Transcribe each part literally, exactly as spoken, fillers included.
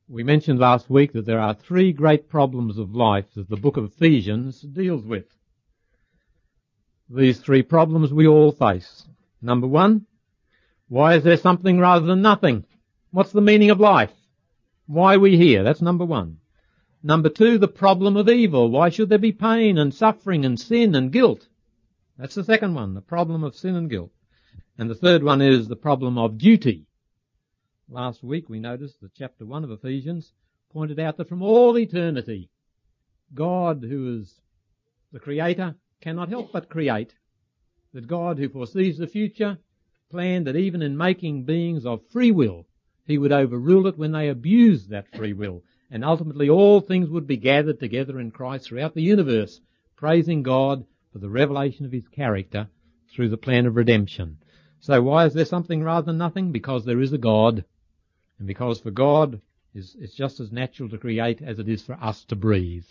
We mentioned last week that there are three great problems of life that the book of Ephesians deals with. These three problems we all face. Number one, why is there something rather than nothing? What's the meaning of life? Why are we here? That's number one. Number two, the problem of evil. Why should there be pain and suffering and sin and guilt? That's the second one, the problem of sin and guilt. And the third one is the problem of duty. Last week we noticed that chapter one of Ephesians pointed out that from all eternity, God, who is the Creator, cannot help but create. That God, who foresees the future, planned that even in making beings of free will, He would overrule it when they abused that free will. And ultimately all things would be gathered together in Christ throughout the universe, praising God for the revelation of His character through the plan of redemption. So why is there something rather than nothing? Because there is a God. And because for God, it's just as natural to create as it is for us to breathe.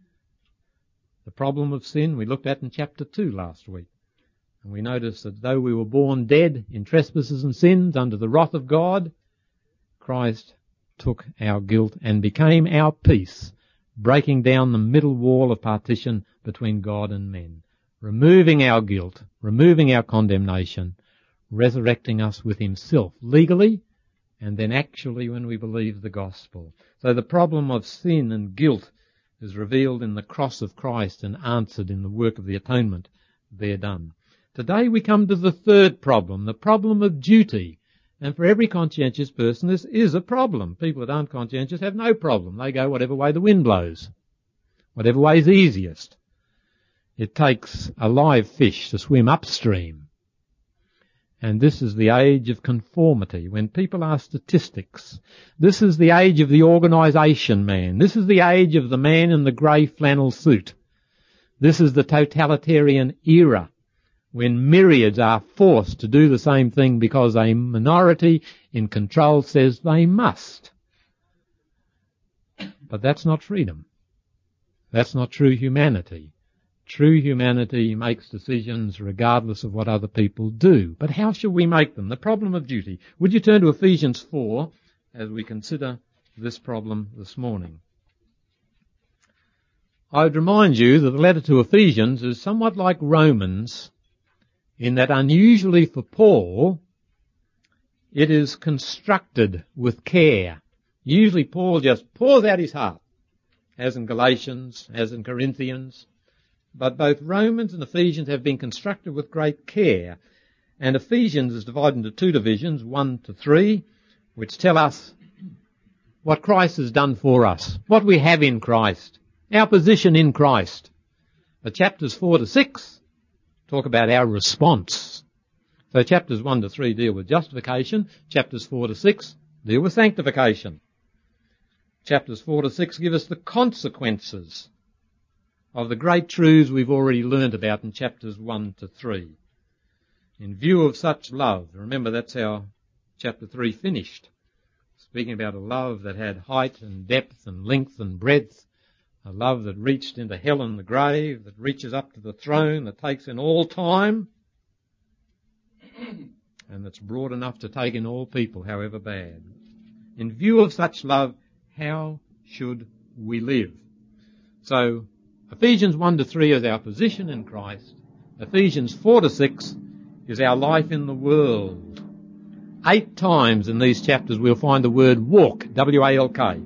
The problem of sin we looked at in chapter two last week. And we noticed that though we were born dead in trespasses and sins under the wrath of God, Christ took our guilt and became our peace, breaking down the middle wall of partition between God and men, removing our guilt, removing our condemnation, resurrecting us with Himself legally, and then actually when we believe the gospel. So the problem of sin and guilt is revealed in the cross of Christ and answered in the work of the atonement there done. Today we come to the third problem, the problem of duty. And for every conscientious person this is a problem. People that aren't conscientious have no problem. They go whatever way the wind blows, whatever way is easiest. It takes a live fish to swim upstream. And this is the age of conformity, when people are statistics. This is the age of the organisation man. This is the age of the man in the grey flannel suit. This is the totalitarian era, when myriads are forced to do the same thing because a minority in control says they must. But that's not freedom. That's not true humanity. True humanity makes decisions regardless of what other people do. But how shall we make them? The problem of duty. Would you turn to Ephesians four as we consider this problem this morning? I would remind you that the letter to Ephesians is somewhat like Romans in that, unusually for Paul, it is constructed with care. Usually Paul just pours out his heart, as in Galatians, as in Corinthians. But both Romans and Ephesians have been constructed with great care. And Ephesians is divided into two divisions, one to three, which tell us what Christ has done for us, what we have in Christ, our position in Christ. The chapters four to six talk about our response. So chapters one to three deal with justification. Chapters four to six deal with sanctification. Chapters four to six give us the consequences of the great truths we've already learned about in chapters one to three. In view of such love, remember that's how chapter three finished, speaking about a love that had height and depth and length and breadth, a love that reached into hell and the grave, that reaches up to the throne, that takes in all time, and that's broad enough to take in all people, however bad. In view of such love, how should we live? So, Ephesians one to three is our position in Christ. Ephesians four to six is our life in the world. Eight times in these chapters we'll find the word walk, W A L K.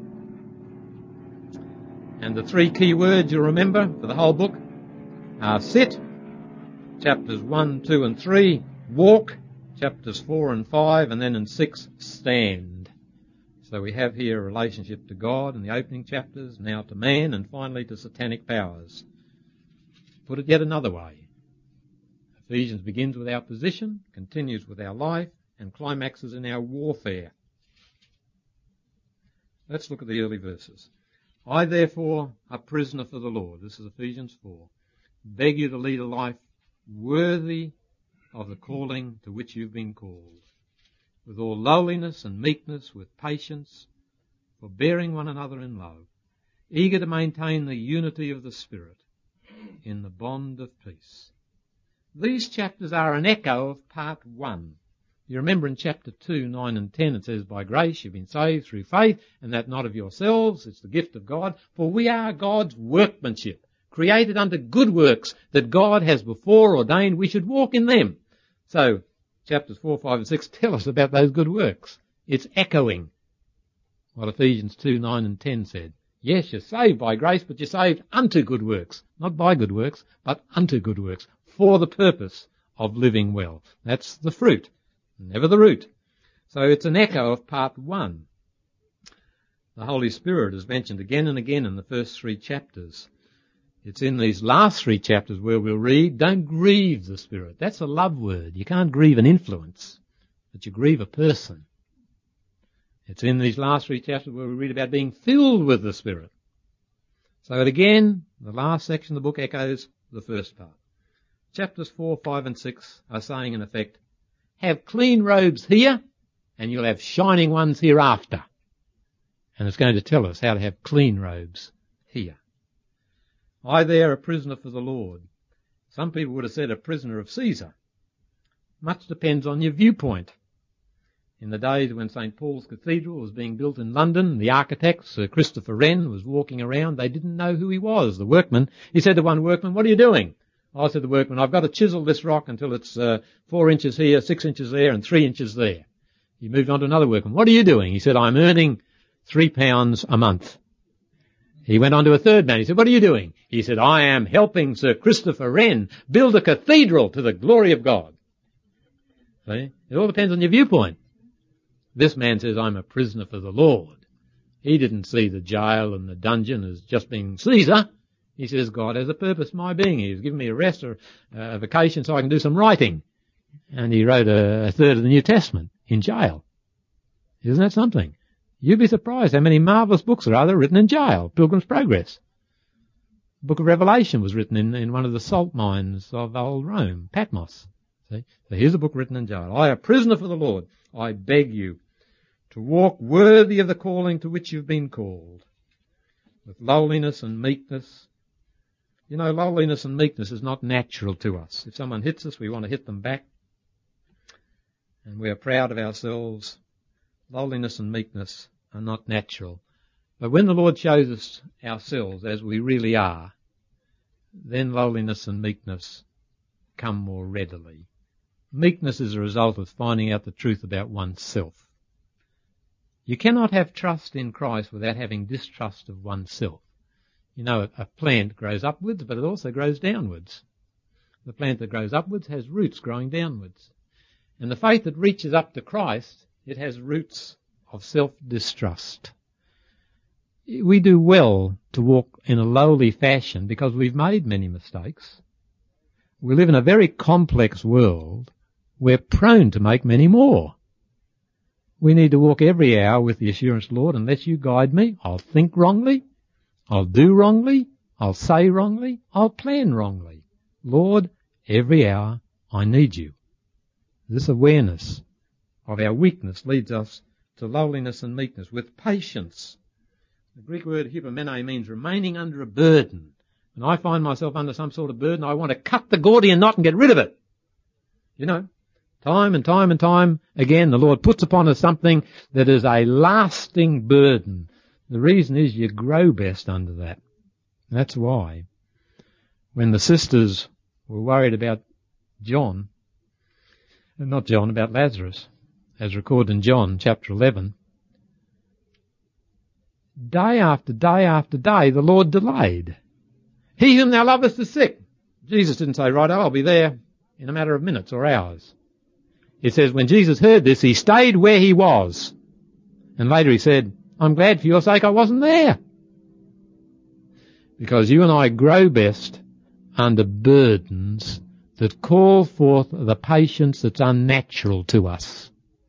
And the three key words you'll remember for the whole book are sit, chapters one, two and three, walk, chapters four and five, and then in six, stand. So we have here a relationship to God in the opening chapters, now to man, and finally to satanic powers. Put it yet another way. Ephesians begins with our position, continues with our life, and climaxes in our warfare. Let's look at the early verses. I therefore, a prisoner for the Lord, this is Ephesians four, beg you to lead a life worthy of the calling to which you've been called, with all lowliness and meekness, with patience, forbearing one another in love, eager to maintain the unity of the Spirit in the bond of peace. These chapters are an echo of part one. You remember in chapter two, nine and ten, it says, by grace you've been saved through faith, and that not of yourselves, it's the gift of God, for we are God's workmanship, created unto good works that God has before ordained we should walk in them. So, chapters four, five and six tell us about those good works. It's echoing what Ephesians two, nine and ten said. Yes, you're saved by grace, but you're saved unto good works. Not by good works, but unto good works, for the purpose of living well. That's the fruit, never the root. So it's an echo of part one. The Holy Spirit is mentioned again and again in the first three chapters. It's in these last three chapters where we'll read, don't grieve the Spirit. That's a love word. You can't grieve an influence, but you grieve a person. It's in these last three chapters where we read about being filled with the Spirit. So again, the last section of the book echoes the first part. Chapters four, five and six are saying in effect, have clean robes here and you'll have shining ones hereafter. And it's going to tell us how to have clean robes here. I there a prisoner for the Lord. Some people would have said a prisoner of Caesar. Much depends on your viewpoint. In the days when Saint Paul's Cathedral was being built in London, the architect, Sir Christopher Wren, was walking around. They didn't know who he was, the workman. He said to one workman, what are you doing? I said to the workman, I've got to chisel this rock until it's uh, four inches here, six inches there, and three inches there. He moved on to another workman. What are you doing? He said, I'm earning three pounds a month. He went on to a third man. He said, what are you doing? He said, I am helping Sir Christopher Wren build a cathedral to the glory of God. See? It all depends on your viewpoint. This man says, I'm a prisoner for the Lord. He didn't see the jail and the dungeon as just being Caesar. He says, God has a purpose for my being. He's given me a rest or a vacation so I can do some writing. And he wrote a, a third of the New Testament in jail. Isn't that something? You'd be surprised how many marvellous books there are that are written in jail. Pilgrim's Progress. The book of Revelation was written in, in one of the salt mines of old Rome, Patmos. See? So here's a book written in jail. I, a prisoner for the Lord, I beg you to walk worthy of the calling to which you've been called, with lowliness and meekness. You know, lowliness and meekness is not natural to us. If someone hits us, we want to hit them back. And we are proud of ourselves. Lowliness and meekness are not natural. But when the Lord shows us ourselves as we really are, then lowliness and meekness come more readily. Meekness is a result of finding out the truth about oneself. You cannot have trust in Christ without having distrust of oneself. You know, a plant grows upwards, but it also grows downwards. The plant that grows upwards has roots growing downwards. And the faith that reaches up to Christ, it has roots of self-distrust. We do well to walk in a lowly fashion because we've made many mistakes. We live in a very complex world. We're prone to make many more. We need to walk every hour with the assurance, Lord, unless you guide me, I'll think wrongly, I'll do wrongly, I'll say wrongly, I'll plan wrongly. Lord, every hour I need you. This awareness of our weakness leads us to lowliness and meekness with patience. The Greek word hypomene means remaining under a burden. When I find myself under some sort of burden, I want to cut the Gordian knot and get rid of it. You know, time and time and time again, the Lord puts upon us something that is a lasting burden. The reason is you grow best under that. That's why. When the sisters were worried about John, not John, about Lazarus, as recorded in John chapter eleven, day after day after day the Lord delayed. He whom thou lovest is sick. Jesus didn't say, right, I'll be there in a matter of minutes or hours. It says when Jesus heard this, he stayed where he was. And later he said, I'm glad for your sake I wasn't there. Because you and I grow best under burdens that call forth the patience that's unnatural to us.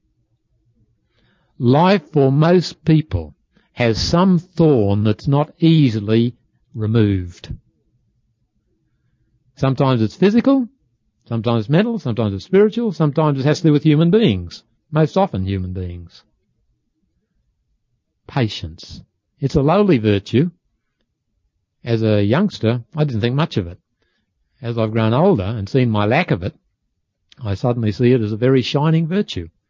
Life for most people has some thorn that's not easily removed. Sometimes it's physical, sometimes it's mental, sometimes it's spiritual, sometimes it has to do with human beings, most often human beings. Patience. It's a lowly virtue. As a youngster, I didn't think much of it. As I've grown older and seen my lack of it, I suddenly see it as a very shining virtue.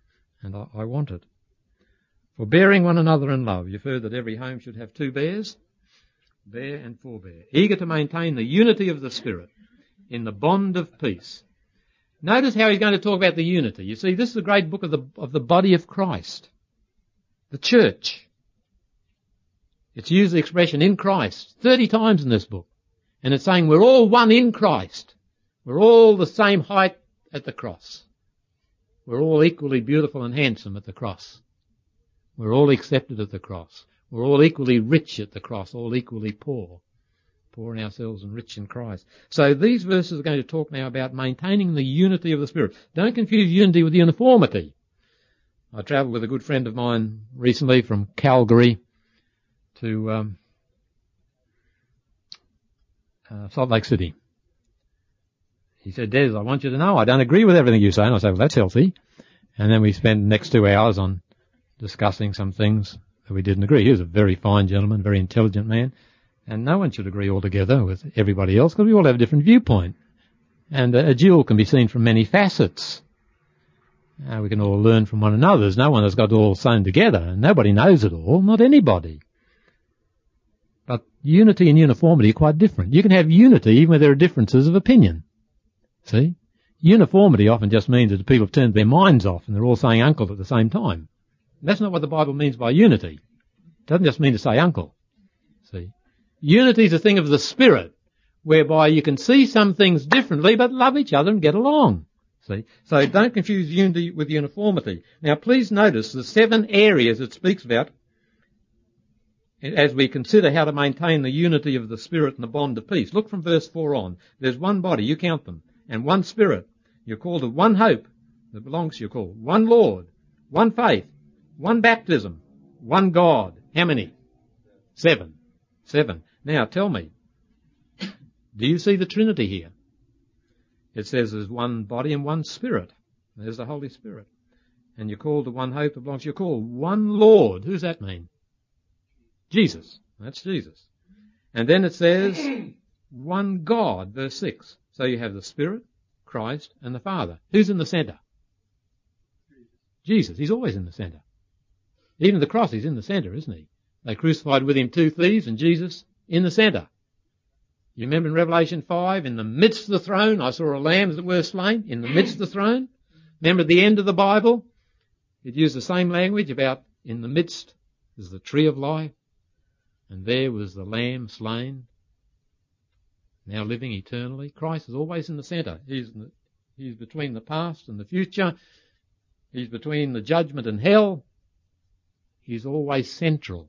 and I, I want it. Forbearing one another in love. You've heard that every home should have two bears, bear and forbear. Eager to maintain the unity of the Spirit in the bond of peace. Notice how he's going to talk about the unity. You see, this is a great book of the, of the body of Christ, the church. It's used the expression in Christ thirty times in this book. And it's saying we're all one in Christ. We're all the same height at the cross. We're all equally beautiful and handsome at the cross. We're all accepted at the cross. We're all equally rich at the cross, all equally poor. Poor in ourselves and rich in Christ. So these verses are going to talk now about maintaining the unity of the Spirit. Don't confuse unity with uniformity. I travelled with a good friend of mine recently from Calgary to um, uh, Salt Lake City. He said, Des, I want you to know I don't agree with everything you say. And I said, well, that's healthy. And then we spent the next two hours on discussing some things that we didn't agree. He was a very fine gentleman, very intelligent man. And no one should agree altogether with everybody else because we all have a different viewpoint. And a jewel can be seen from many facets. Uh, we can all learn from one another. There's no one that's got it all sewn together. And nobody knows it all, not anybody. But unity and uniformity are quite different. You can have unity even where there are differences of opinion. See? Uniformity often just means that people have turned their minds off and they're all saying uncle at the same time. And that's not what the Bible means by unity. It doesn't just mean to say uncle. See? Unity is a thing of the Spirit, whereby you can see some things differently but love each other and get along. See? So don't confuse unity with uniformity. Now please notice the seven areas it speaks about as we consider how to maintain the unity of the Spirit and the bond of peace. Look from verse four on. There's one body, you count them, and one Spirit. You're called to one hope that belongs to your call. One Lord, one faith, one baptism, one God. How many? Seven. Seven. Now tell me, do you see the Trinity here? It says there's one body and one Spirit. There's the Holy Spirit. And you're called to one hope that belongs to your call. One Lord. Who's that mean? Jesus. That's Jesus. And then it says one God, verse six. So you have the Spirit, Christ, and the Father. Who's in the centre? Jesus. He's always in the centre. Even the cross, he's in the centre, isn't he? They crucified with him two thieves and Jesus in the centre. You remember in Revelation five, in the midst of the throne, I saw a lamb that were slain, in the midst of the throne. Remember at the end of the Bible, it used the same language about in the midst is the tree of life, and there was the lamb slain, now living eternally. Christ is always in the centre. He's, in the, he's between the past and the future. He's between the judgment and hell. He's always central.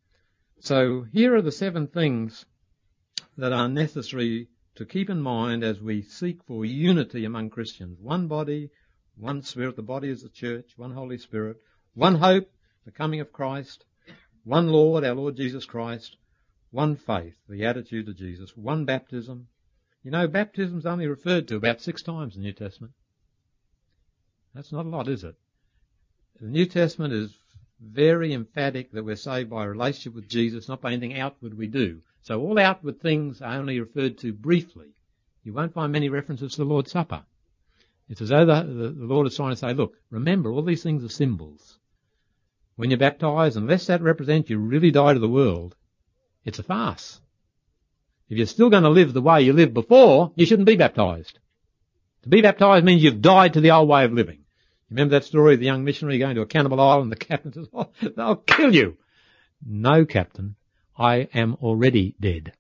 So here are the seven things that are necessary to keep in mind as we seek for unity among Christians. One body, one Spirit, the body is the church, one Holy Spirit, one hope, the coming of Christ, one Lord, our Lord Jesus Christ, one faith, the attitude of Jesus, one baptism. You know, baptism is only referred to about six times in the New Testament. That's not a lot, is it? The New Testament is very emphatic that we're saved by a relationship with Jesus, not by anything outward we do. So all outward things are only referred to briefly. You won't find many references to the Lord's Supper. It's as though the, the, the Lord is trying to say, look, remember, all these things are symbols. When you're baptized, unless that represents you really die to the world, it's a farce. If you're still going to live the way you lived before, you shouldn't be baptized. To be baptized means you've died to the old way of living. Remember that story of the young missionary going to a cannibal island? The captain says, oh, they'll kill you. No, Captain, I am already dead.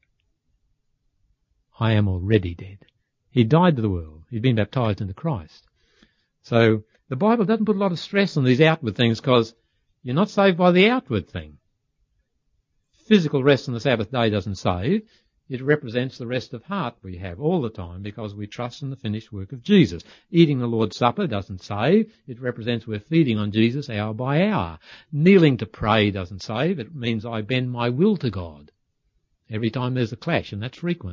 I am already dead. He died to the world. He'd been baptized into Christ. So the Bible doesn't put a lot of stress on these outward things because you're not saved by the outward thing. Physical rest on the Sabbath day doesn't save. It represents the rest of heart we have all the time because we trust in the finished work of Jesus. Eating the Lord's Supper doesn't save. It represents we're feeding on Jesus hour by hour. Kneeling to pray doesn't save. It means I bend my will to God every time there's a clash, and that's frequent.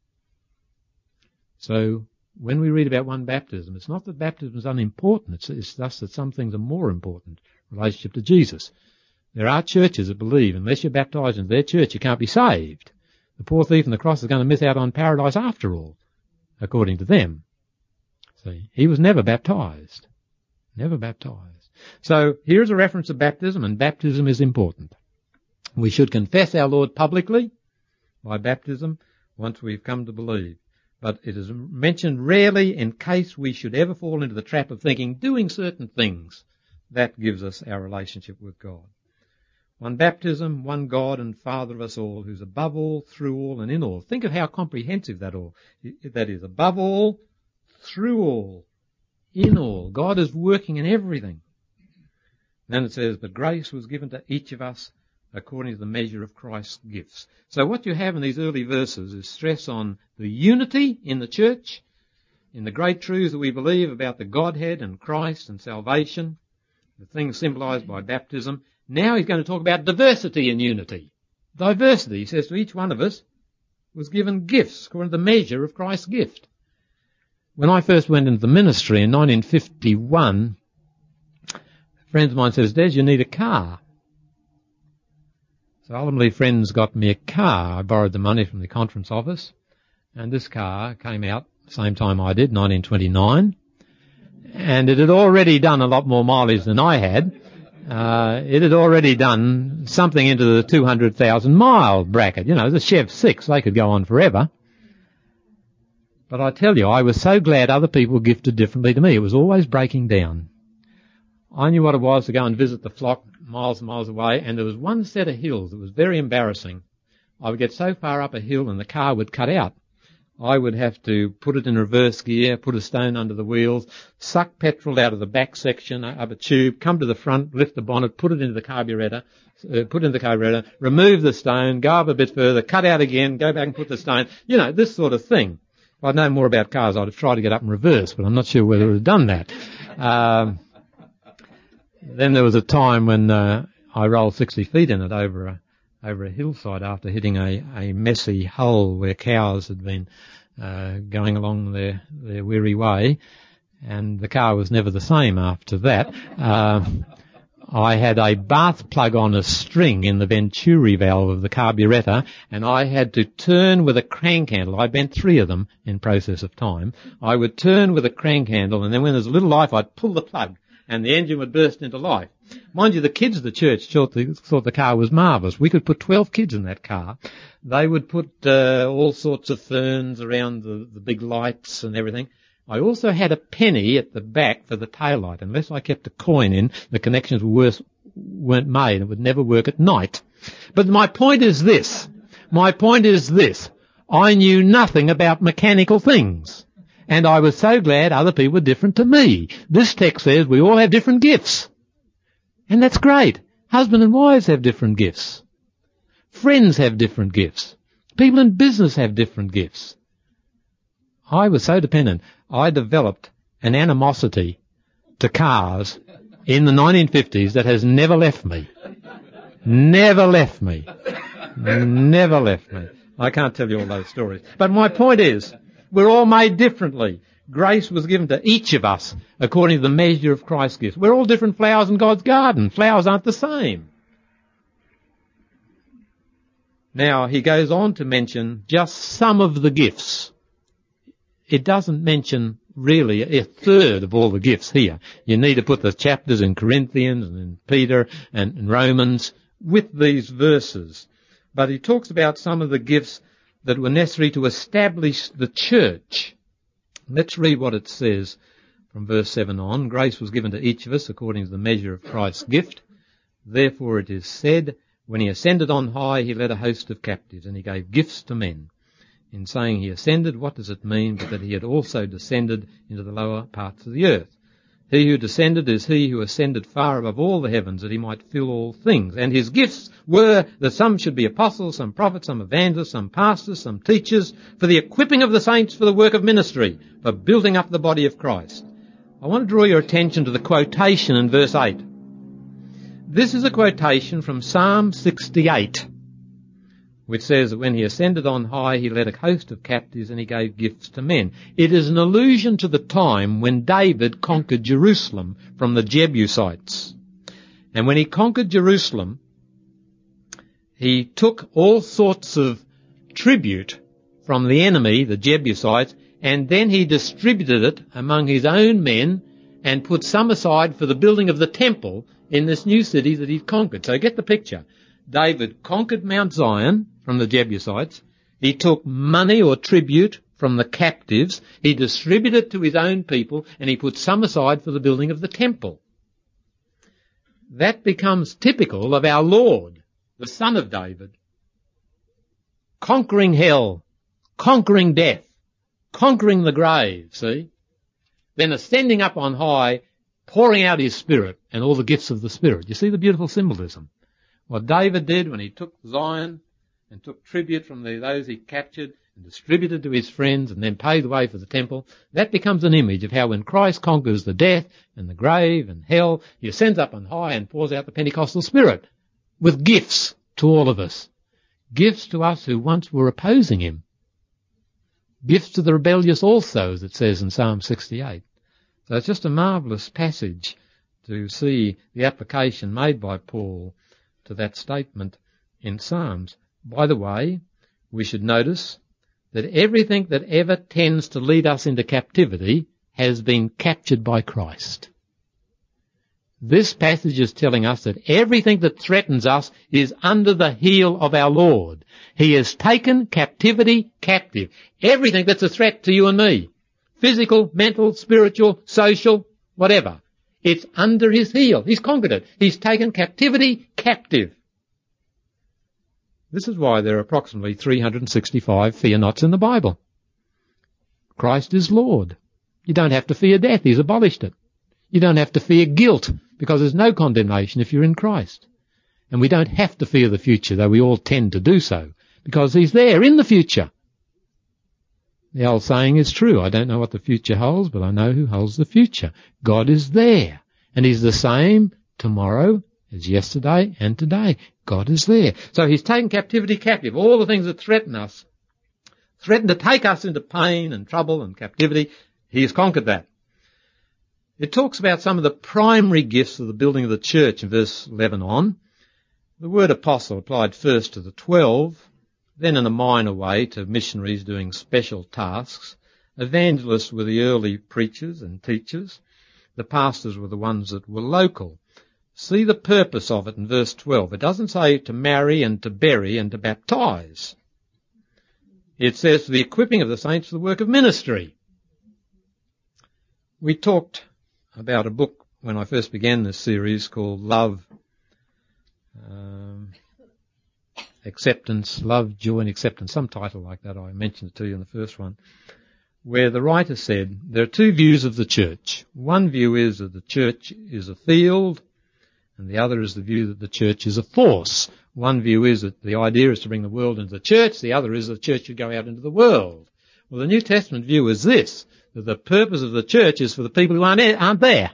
So when we read about one baptism, it's not that baptism is unimportant. It's, it's just that some things are more important. Relationship to Jesus. There are churches that believe unless you're baptized into their church, you can't be saved. The poor thief on the cross is going to miss out on paradise after all, according to them. See, he was never baptized. Never baptized. So here's a reference to baptism, and baptism is important. We should confess our Lord publicly by baptism once we've come to believe. But it is mentioned rarely in case we should ever fall into the trap of thinking doing certain things, that gives us our relationship with God. One baptism, one God and Father of us all, who's above all, through all, and in all. Think of how comprehensive that all that is. Above all, through all, in all. God is working in everything. Then it says, but grace was given to each of us according to the measure of Christ's gifts. So what you have in these early verses is stress on the unity in the church, in the great truths that we believe about the Godhead and Christ and salvation, the things symbolized by baptism. Now he's going to talk about diversity and unity. Diversity, he says, to each one of us was given gifts according to the measure of Christ's gift. When I first went into the ministry in nineteen fifty-one, friends of mine says, Des, you need a car. So ultimately friends got me a car. I borrowed the money from the conference office, and this car came out the same time I did, nineteen twenty-nine, and it had already done a lot more mileage than I had. Uh, it had already done something into the two hundred thousand mile bracket. You know, the Chev six, they could go on forever. But I tell you, I was so glad other people gifted differently to me. It was always breaking down. I knew what it was to go and visit the flock miles and miles away, and there was one set of hills that was very embarrassing. I would get so far up a hill and the car would cut out. I would have to put it in reverse gear, put a stone under the wheels, suck petrol out of the back section of a tube, come to the front, lift the bonnet, put it into the carburetor, uh, put it in the carburetor, remove the stone, go up a bit further, cut out again, go back and put the stone. You know, this sort of thing. If I'd known more about cars, I'd have tried to get up in reverse, but I'm not sure whether it would have done that. Um, then there was a time when uh, I rolled sixty feet in it over a over a hillside after hitting a, a messy hole where cows had been uh, going along their, their weary way, and the car was never the same after that. Uh, I had a bath plug on a string in the venturi valve of the carburetor, and I had to turn with a crank handle. I bent three of them in process of time. I would turn with a crank handle, and then when there's a little life, I'd pull the plug, and the engine would burst into life. Mind you, the kids of the church thought the, thought the car was marvellous. We could put twelve kids in that car. They would put uh, all sorts of ferns around the, the big lights and everything. I also had a penny at the back for the taillight. Unless I kept a coin in, the connections were worse, weren't made. It would never work at night. But my point is this. My point is this. I knew nothing about mechanical things. And I was so glad other people were different to me. This text says we all have different gifts. And that's great. Husband and wives have different gifts. Friends have different gifts. People in business have different gifts. I was so dependent. I developed an animosity to cars in the nineteen fifties that has never left me. Never left me. Never left me. I can't tell you all those stories. But my point is, we're all made differently. Grace was given to each of us according to the measure of Christ's gifts. We're all different flowers in God's garden. Flowers aren't the same. Now, he goes on to mention just some of the gifts. It doesn't mention really a third of all the gifts here. You need to put the chapters in Corinthians and in Peter and in Romans with these verses. But he talks about some of the gifts that were necessary to establish the church. Let's read what it says from verse seven on. Grace was given to each of us according to the measure of Christ's gift. Therefore it is said, when he ascended on high, he led a host of captives, and he gave gifts to men. In saying he ascended, what does it mean but that he had also descended into the lower parts of the earth? He who descended is he who ascended far above all the heavens, that he might fill all things. And his gifts were that some should be apostles, some prophets, some evangelists, some pastors, some teachers, for the equipping of the saints for the work of ministry, for building up the body of Christ. I want to draw your attention to the quotation in verse eight. This is a quotation from Psalm sixty-eight, which says that when he ascended on high, he led a host of captives and he gave gifts to men. It is an allusion to the time when David conquered Jerusalem from the Jebusites. And when he conquered Jerusalem, he took all sorts of tribute from the enemy, the Jebusites, and then he distributed it among his own men, and put some aside for the building of the temple in this new city that he'd conquered. So get the picture. David conquered Mount Zion from the Jebusites. He took money or tribute from the captives. He distributed it to his own people, and he put some aside for the building of the temple. That becomes typical of our Lord, the Son of David, conquering hell, conquering death, conquering the grave, see? Then ascending up on high, pouring out his Spirit and all the gifts of the Spirit. You see the beautiful symbolism? What David did when he took Zion and took tribute from the, those he captured and distributed to his friends and then paved the way for the temple, that becomes an image of how when Christ conquers the death and the grave and hell, he ascends up on high and pours out the Pentecostal Spirit with gifts to all of us. Gifts to us who once were opposing him. Gifts to the rebellious also, as it says in Psalm sixty-eight. So it's just a marvellous passage to see the application made by Paul to that statement in Psalms. By the way, we should notice that everything that ever tends to lead us into captivity has been captured by Christ. This passage is telling us that everything that threatens us is under the heel of our Lord. He has taken captivity captive. Everything that's a threat to you and me, physical, mental, spiritual, social, whatever, it's under his heel. He's conquered it. He's taken captivity captive. This is why there are approximately three hundred sixty-five fear nots in the Bible. Christ is Lord. You don't have to fear death. He's abolished it. You don't have to fear guilt, because there's no condemnation if you're in Christ. And we don't have to fear the future, though we all tend to do so, because he's there in the future. The old saying is true. I don't know what the future holds, but I know who holds the future. God is there, and he's the same tomorrow as yesterday and today. God is there. So he's taken captivity captive. All the things that threaten us, threaten to take us into pain and trouble and captivity, he has conquered that. It talks about some of the primary gifts of the building of the church in verse eleven on. The word apostle applied first to the twelve, then in a minor way to missionaries doing special tasks. Evangelists were the early preachers and teachers. The pastors were the ones that were local. See the purpose of it in verse twelve. It doesn't say to marry and to bury and to baptize. It says for the equipping of the saints for the work of ministry. We talked about a book when I first began this series called Love, um, Acceptance, Love, Joy and Acceptance, some title like that. I mentioned it to you in the first one, where the writer said there are two views of the church. One view is that the church is a field, and the other is the view that the church is a force. One view is that the idea is to bring the world into the church. The other is that the church should go out into the world. Well, the New Testament view is this, that the purpose of the church is for the people who aren't, aren't there.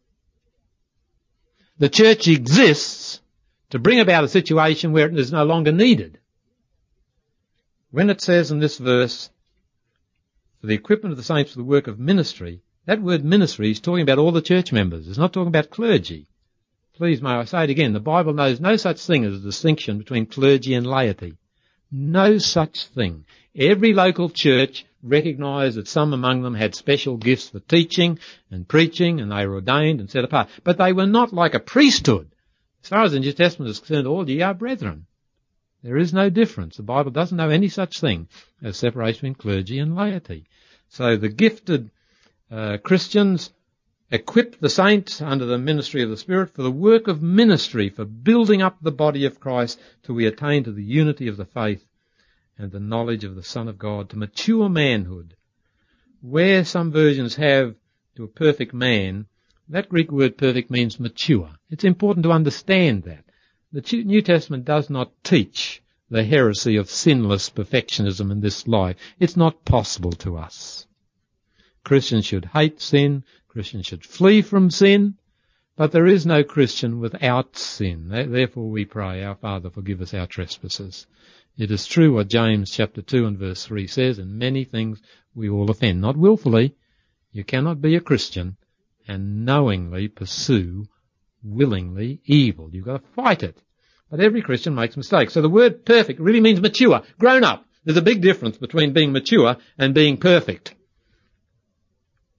The church exists to bring about a situation where it is no longer needed. When it says in this verse, for the equipment of the saints for the work of ministry, that word ministry is talking about all the church members. It's not talking about clergy. Please, may I say it again, the Bible knows no such thing as a distinction between clergy and laity. No such thing. Every local church recognised that some among them had special gifts for teaching and preaching, and they were ordained and set apart. But they were not like a priesthood. As far as the New Testament is concerned, all ye are brethren. There is no difference. The Bible doesn't know any such thing as separation between clergy and laity. So the gifted uh, Christians equip the saints under the ministry of the Spirit for the work of ministry, for building up the body of Christ till we attain to the unity of the faith and the knowledge of the Son of God, to mature manhood. Where some versions have to a perfect man, that Greek word perfect means mature. It's important to understand that. The New Testament does not teach the heresy of sinless perfectionism in this life. It's not possible to us. Christians should hate sin. Christians should flee from sin. But there is no Christian without sin. Therefore we pray, our Father, forgive us our trespasses. It is true what James chapter two and verse three says, in many things we all offend. Not willfully. You cannot be a Christian and knowingly pursue willingly evil. You've got to fight it. But every Christian makes mistakes. So the word perfect really means mature, grown up. There's a big difference between being mature and being perfect.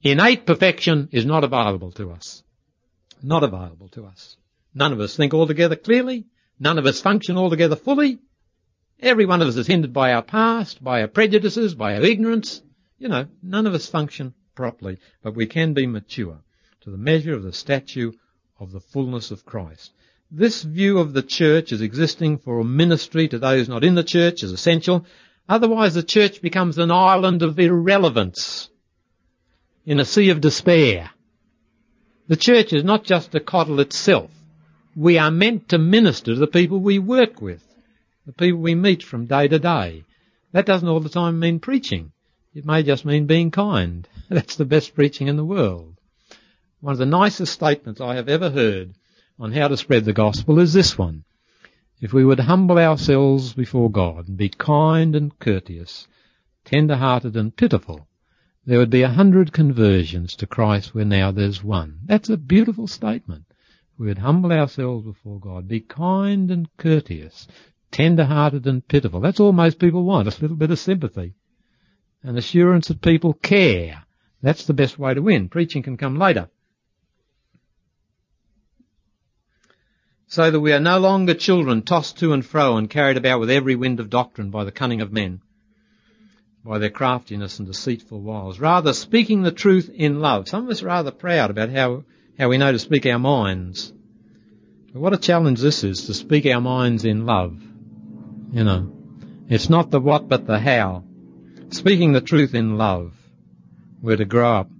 Innate perfection is not available to us. Not available to us. None of us think altogether clearly. None of us function altogether fully. Every one of us is hindered by our past, by our prejudices, by our ignorance. You know, none of us function properly, but we can be mature to the measure of the stature of the fullness of Christ. This view of the church as existing for a ministry to those not in the church is essential. Otherwise the church becomes an island of irrelevance in a sea of despair. The church is not just to coddle itself. We are meant to minister to the people we work with, the people we meet from day to day. That doesn't all the time mean preaching. It may just mean being kind. That's the best preaching in the world. One of the nicest statements I have ever heard on how to spread the gospel is this one. If we would humble ourselves before God and be kind and courteous, tender-hearted and pitiful, there would be a hundred conversions to Christ where now there's one. That's a beautiful statement. We would humble ourselves before God, be kind and courteous, tender-hearted and pitiful. That's all most people want, a little bit of sympathy. An assurance that people care. That's the best way to win. Preaching can come later. So that we are no longer children tossed to and fro and carried about with every wind of doctrine by the cunning of men, by their craftiness and deceitful wiles. Rather, speaking the truth in love. Some of us are rather proud about how, how we know to speak our minds. But what a challenge this is, to speak our minds in love. You know, it's not the what but the how. Speaking the truth in love. We're to grow up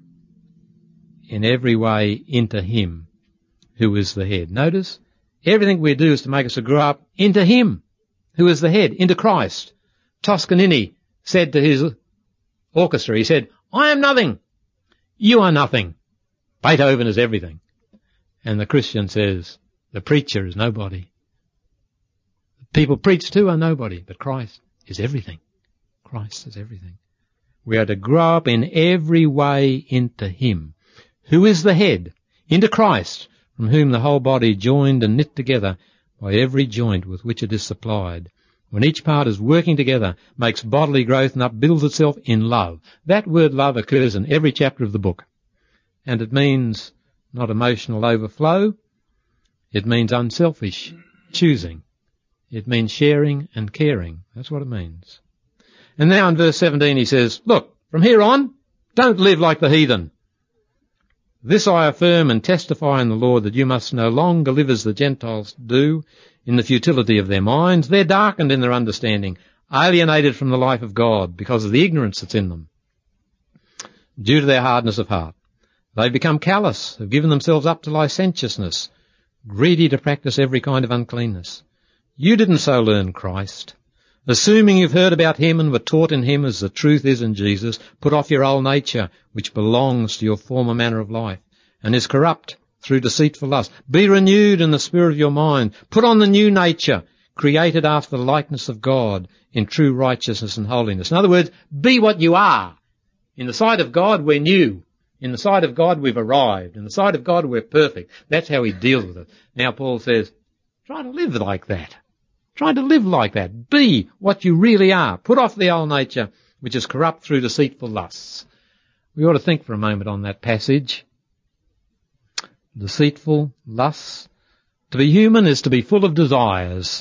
in every way into Him who is the head. Notice, everything we do is to make us to grow up into Him who is the head, into Christ. Toscanini said to his orchestra, he said, I am nothing. You are nothing. Beethoven is everything. And the Christian says, the preacher is nobody. The people preach to are nobody, but Christ is everything. Christ is everything. We are to grow up in every way into Him, who is the head, into Christ, from whom the whole body, joined and knit together by every joint with which it is supplied, when each part is working together, makes bodily growth and upbuilds itself in love. That word love occurs in every chapter of the book. And it means not emotional overflow. It means unselfish choosing. It means sharing and caring. That's what it means. And now in verse seventeen he says, look, from here on, don't live like the heathen. This I affirm and testify in the Lord, that you must no longer live as the Gentiles do, in the futility of their minds. They're darkened in their understanding, alienated from the life of God because of the ignorance that's in them, due to their hardness of heart. They've become callous, have given themselves up to licentiousness, greedy to practice every kind of uncleanness. You didn't so learn Christ. Assuming you've heard about Him and were taught in Him as the truth is in Jesus, put off your old nature, which belongs to your former manner of life, and is corrupt through deceitful lust. Be renewed in the spirit of your mind. Put on the new nature, created after the likeness of God, in true righteousness and holiness. In other words, be what you are. In the sight of God, we're new. In the sight of God, we've arrived. In the sight of God, we're perfect. That's how He deals with it. Now Paul says, try to live like that. Try to live like that. Be what you really are. Put off the old nature, which is corrupt through deceitful lusts. We ought to think for a moment on that passage. Deceitful lusts. To be human is to be full of desires.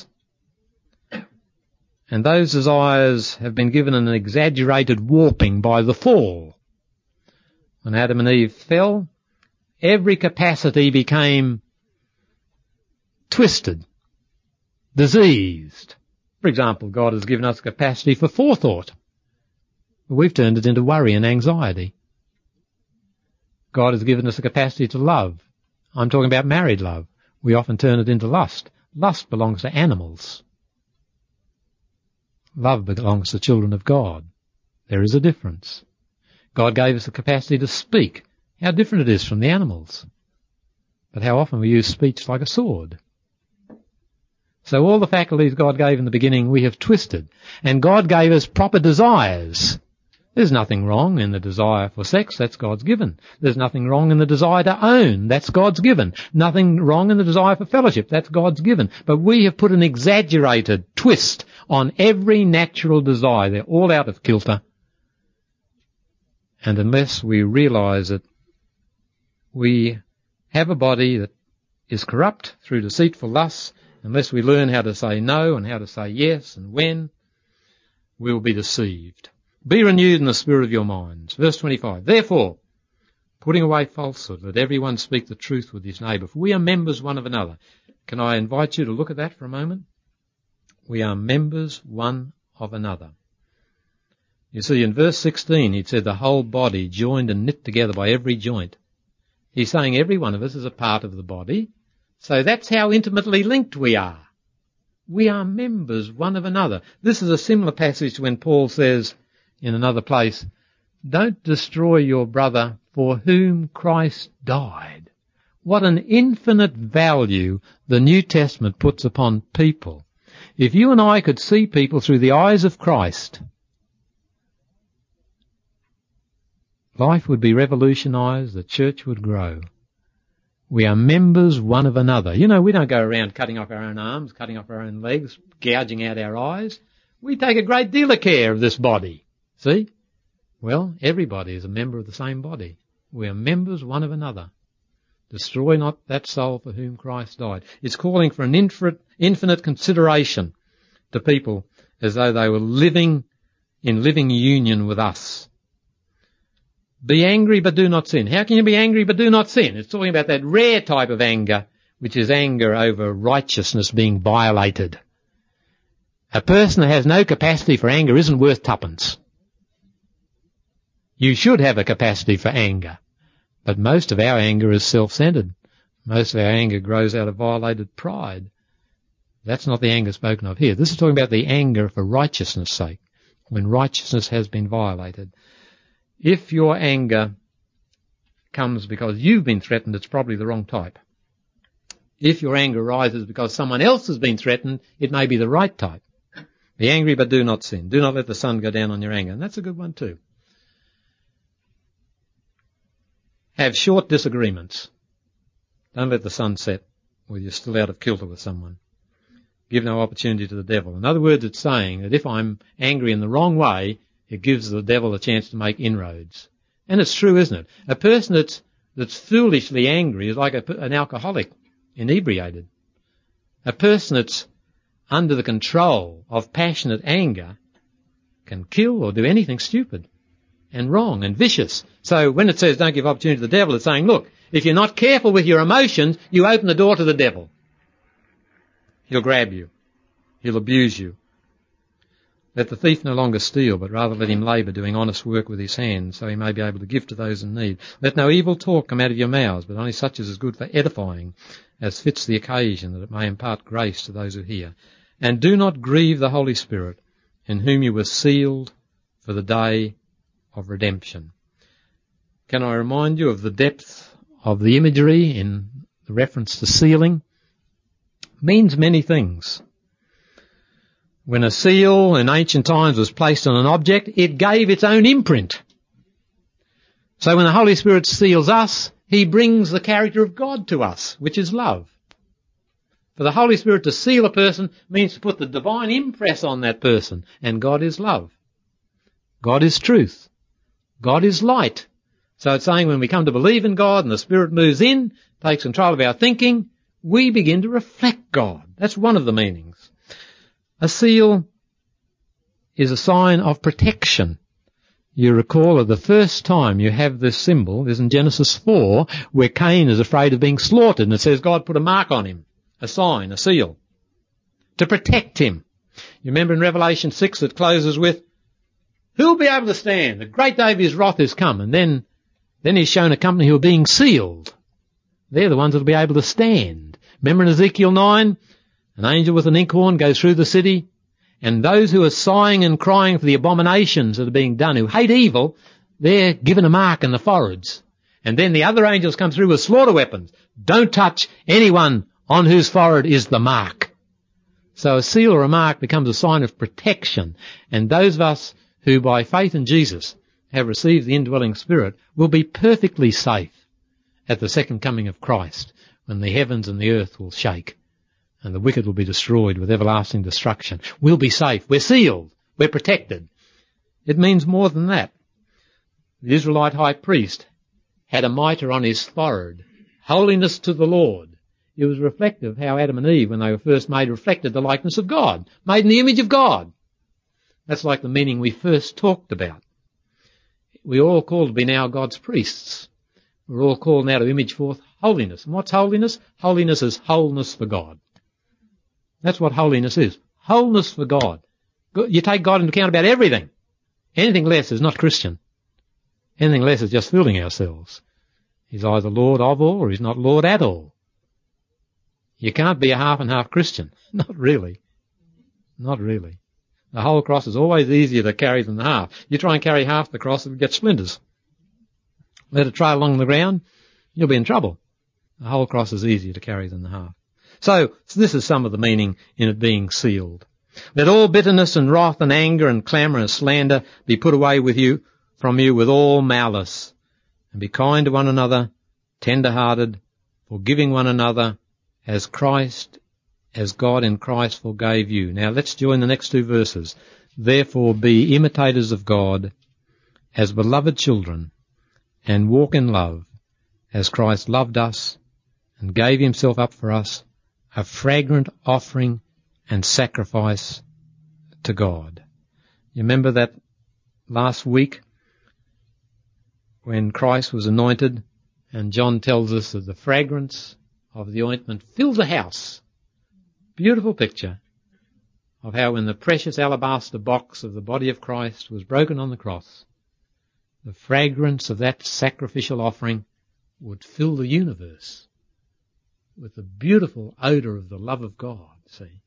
And those desires have been given an exaggerated warping by the fall. When Adam and Eve fell, every capacity became twisted, diseased. For example, God has given us capacity for forethought, but we've turned it into worry and anxiety. God has given us a capacity to love. I'm talking about married love. We often turn it into lust. Lust belongs to animals. Love belongs to children of God. There is a difference. God gave us the capacity to speak. How different it is from the animals. But how often we use speech like a sword. So all the faculties God gave in the beginning we have twisted. And God gave us proper desires. There's nothing wrong in the desire for sex, that's God's given. There's nothing wrong in the desire to own, that's God's given. Nothing wrong in the desire for fellowship, that's God's given. But we have put an exaggerated twist on every natural desire. They're all out of kilter. And unless we realise that we have a body that is corrupt through deceitful lusts, unless we learn how to say no and how to say yes and when, we will be deceived. Be renewed in the spirit of your minds. Verse twenty-five. Therefore, putting away falsehood, let everyone speak the truth with his neighbour, for we are members one of another. Can I invite you to look at that for a moment? We are members one of another. You see, in verse sixteen, he said the whole body joined and knit together by every joint. He's saying every one of us is a part of the body, so that's how intimately linked we are. We are members one of another. This is a similar passage to when Paul says in another place, don't destroy your brother for whom Christ died. What an infinite value the New Testament puts upon people. If you and I could see people through the eyes of Christ, life would be revolutionised, the church would grow. We are members one of another. You know, we don't go around cutting off our own arms, cutting off our own legs, gouging out our eyes. We take a great deal of care of this body. See? Well, everybody is a member of the same body. We are members one of another. Destroy not that soul for whom Christ died. It's calling for an infinite, infinite consideration to people as though they were living in living union with us. Be angry but do not sin. How can you be angry but do not sin? It's talking about that rare type of anger, which is anger over righteousness being violated. A person that has no capacity for anger isn't worth tuppence. You should have a capacity for anger, but most of our anger is self-centered. Most of our anger grows out of violated pride. That's not the anger spoken of here. This is talking about the anger for righteousness' sake, when righteousness has been violated. If your anger comes because you've been threatened, it's probably the wrong type. If your anger arises because someone else has been threatened, it may be the right type. Be angry but do not sin. Do not let the sun go down on your anger. And that's a good one too. Have short disagreements. Don't let the sun set where you're still out of kilter with someone. Give no opportunity to the devil. In other words, it's saying that if I'm angry in the wrong way, it gives the devil a chance to make inroads. And it's true, isn't it? A person that's, that's foolishly angry is like a, an alcoholic, inebriated. A person that's under the control of passionate anger can kill or do anything stupid and wrong and vicious. So when it says don't give opportunity to the devil, it's saying, look, if you're not careful with your emotions, you open the door to the devil. He'll grab you. He'll abuse you. Let the thief no longer steal, but rather let him labour, doing honest work with his hands, so he may be able to give to those in need. Let no evil talk come out of your mouths, but only such as is good for edifying, as fits the occasion, that it may impart grace to those who hear. And do not grieve the Holy Spirit, in whom you were sealed for the day of redemption. Can I remind you of the depth of the imagery in the reference to sealing? It means many things. When a seal in ancient times was placed on an object, it gave its own imprint. So when the Holy Spirit seals us, he brings the character of God to us, which is love. For the Holy Spirit to seal a person means to put the divine impress on that person, and God is love. God is truth. God is light. So it's saying when we come to believe in God and the Spirit moves in, takes control of our thinking, we begin to reflect God. That's one of the meanings. A seal is a sign of protection. You recall that the first time you have this symbol is in Genesis four, where Cain is afraid of being slaughtered, and it says God put a mark on him, a sign, a seal, to protect him. You remember in Revelation six it closes with, who will be able to stand? The great day of his wrath is come, and then, then he's shown a company who are being sealed. They're the ones that will be able to stand. Remember in Ezekiel nine? An angel with an inkhorn goes through the city, and those who are sighing and crying for the abominations that are being done, who hate evil, they're given a mark in the foreheads. And then the other angels come through with slaughter weapons. Don't touch anyone on whose forehead is the mark. So a seal or a mark becomes a sign of protection. And those of us who by faith in Jesus have received the indwelling Spirit will be perfectly safe at the second coming of Christ, when the heavens and the earth will shake and the wicked will be destroyed with everlasting destruction. We'll be safe. We're sealed. We're protected. It means more than that. The Israelite high priest had a mitre on his forehead, holiness to the Lord. It was reflective of how Adam and Eve, when they were first made, reflected the likeness of God, made in the image of God. That's like the meaning we first talked about. We're all called to be now God's priests. We're all called now to image forth holiness. And what's holiness? Holiness is wholeness for God. That's what holiness is. Wholeness for God. You take God into account about everything. Anything less is not Christian. Anything less is just fooling ourselves. He's either Lord of all or he's not Lord at all. You can't be a half and half Christian. Not really. Not really. The whole cross is always easier to carry than the half. You try and carry half the cross, it'll get splinters. Let it trail along the ground, you'll be in trouble. The whole cross is easier to carry than the half. So, so this is some of the meaning in it being sealed. Let all bitterness and wrath and anger and clamour and slander be put away with you, from you with all malice. And be kind to one another, tender-hearted, forgiving one another, as Christ, as God in Christ forgave you. Now let's join the next two verses. Therefore be imitators of God, as beloved children, and walk in love, as Christ loved us, and gave himself up for us, a fragrant offering and sacrifice to God. You remember that last week when Christ was anointed, and John tells us that the fragrance of the ointment filled the house. Beautiful picture of how when the precious alabaster box of the body of Christ was broken on the cross, the fragrance of that sacrificial offering would fill the universe with the beautiful odour of the love of God, see.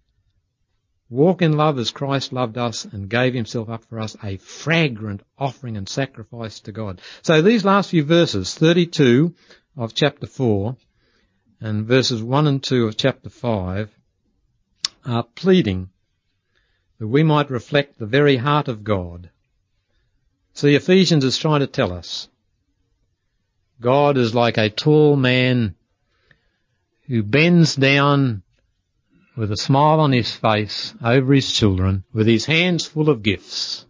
Walk in love as Christ loved us and gave himself up for us, a fragrant offering and sacrifice to God. So these last few verses, thirty-two of chapter four and verses one and two of chapter five, are pleading that we might reflect the very heart of God. See, Ephesians is trying to tell us God is like a tall man who bends down with a smile on his face over his children, with his hands full of gifts.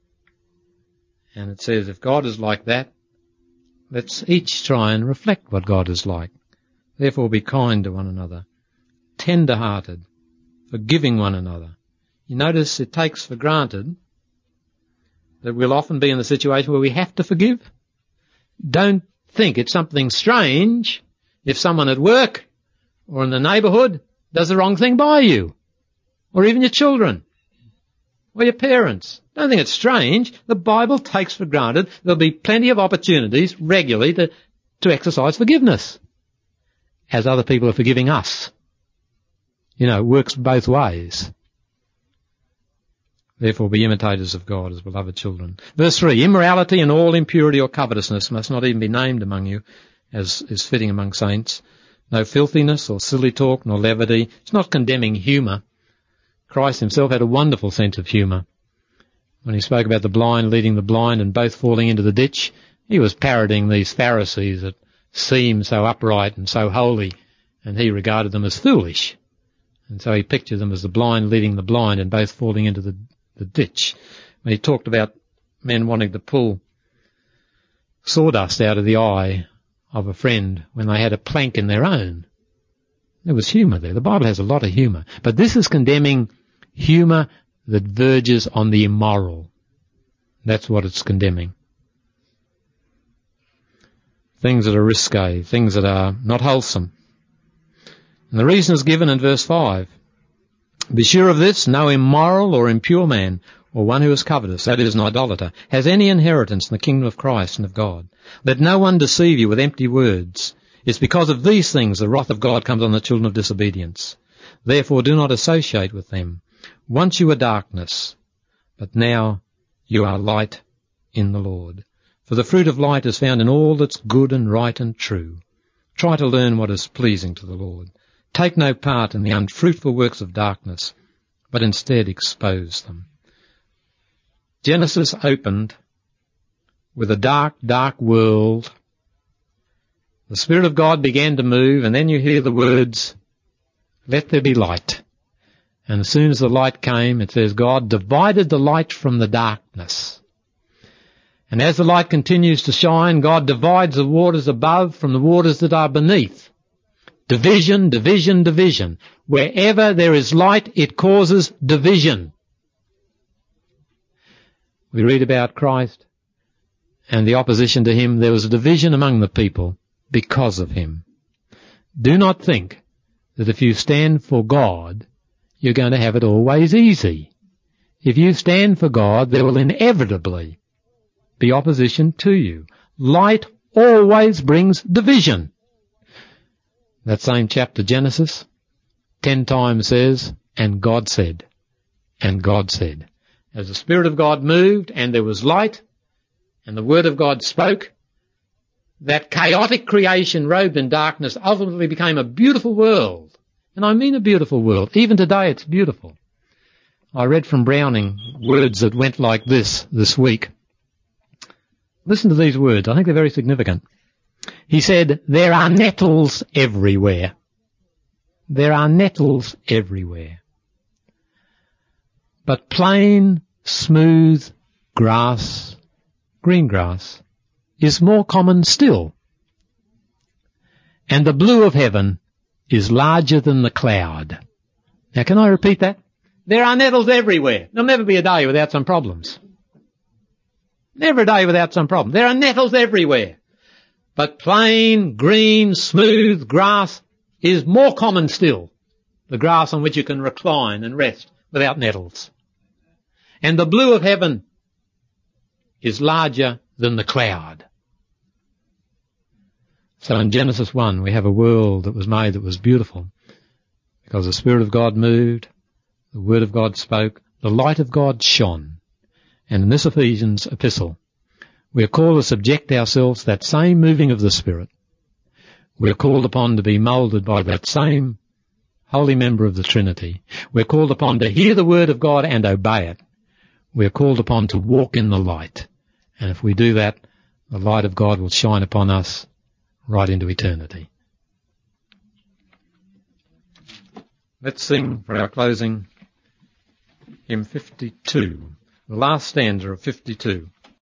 And it says, if God is like that, let's each try and reflect what God is like. Therefore be kind to one another, tender-hearted, forgiving one another. You notice it takes for granted that we'll often be in the situation where we have to forgive. Don't think it's something strange if someone at work or in the neighbourhood does the wrong thing by you, or even your children, or your parents. Don't think it's strange. The Bible takes for granted there'll be plenty of opportunities regularly to, to exercise forgiveness, as other people are forgiving us. You know, it works both ways. Therefore be imitators of God as beloved children. Verse three, immorality and all impurity or covetousness must not even be named among you, as is fitting among saints. No filthiness or silly talk nor levity. It's not condemning humour. Christ himself had a wonderful sense of humour. When he spoke about the blind leading the blind and both falling into the ditch, he was parodying these Pharisees that seemed so upright and so holy, and he regarded them as foolish. And so he pictured them as the blind leading the blind and both falling into the, the ditch. When he talked about men wanting to pull sawdust out of the eye of a friend when they had a plank in their own. There was humour there. The Bible has a lot of humour. But this is condemning humour that verges on the immoral. That's what it's condemning. Things that are risque, things that are not wholesome. And the reason is given in verse five. Be sure of this, no immoral or impure man, or one who is covetous, that is an idolater, has any inheritance in the kingdom of Christ and of God. Let no one deceive you with empty words. It's because of these things the wrath of God comes on the children of disobedience. Therefore do not associate with them. Once you were darkness, but now you are light in the Lord. For the fruit of light is found in all that's good and right and true. Try to learn what is pleasing to the Lord. Take no part in the unfruitful works of darkness, but instead expose them. Genesis opened with a dark, dark world. The Spirit of God began to move, and then you hear the words, let there be light. And as soon as the light came, it says God divided the light from the darkness. And as the light continues to shine, God divides the waters above from the waters that are beneath. Division, division, division. Wherever there is light, it causes division. We read about Christ and the opposition to him. There was a division among the people because of him. Do not think that if you stand for God, you're going to have it always easy. If you stand for God, there will inevitably be opposition to you. Light always brings division. That same chapter, Genesis, ten times says, and God said, and God said. As the Spirit of God moved and there was light and the Word of God spoke, that chaotic creation robed in darkness ultimately became a beautiful world. And I mean a beautiful world. Even today it's beautiful. I read from Browning words that went like this this week. Listen to these words. I think they're very significant. He said, there are nettles everywhere. There are nettles everywhere. But plain, smooth grass, green grass, is more common still. And the blue of heaven is larger than the cloud. Now can I repeat that? There are nettles everywhere. There'll never be a day without some problems. Never a day without some problem. There are nettles everywhere. But plain, green, smooth grass is more common still. The grass on which you can recline and rest without nettles. And the blue of heaven is larger than the cloud. So in Genesis one we have a world that was made that was beautiful because the Spirit of God moved, the Word of God spoke, the light of God shone. And in this Ephesians epistle, we are called to subject ourselves to that same moving of the Spirit. We are called upon to be moulded by that same holy member of the Trinity. We are called upon to hear the Word of God and obey it. We are called upon to walk in the light. And if we do that, the light of God will shine upon us right into eternity. Let's sing for our closing hymn fifty-two. The last stanza of fifty-two.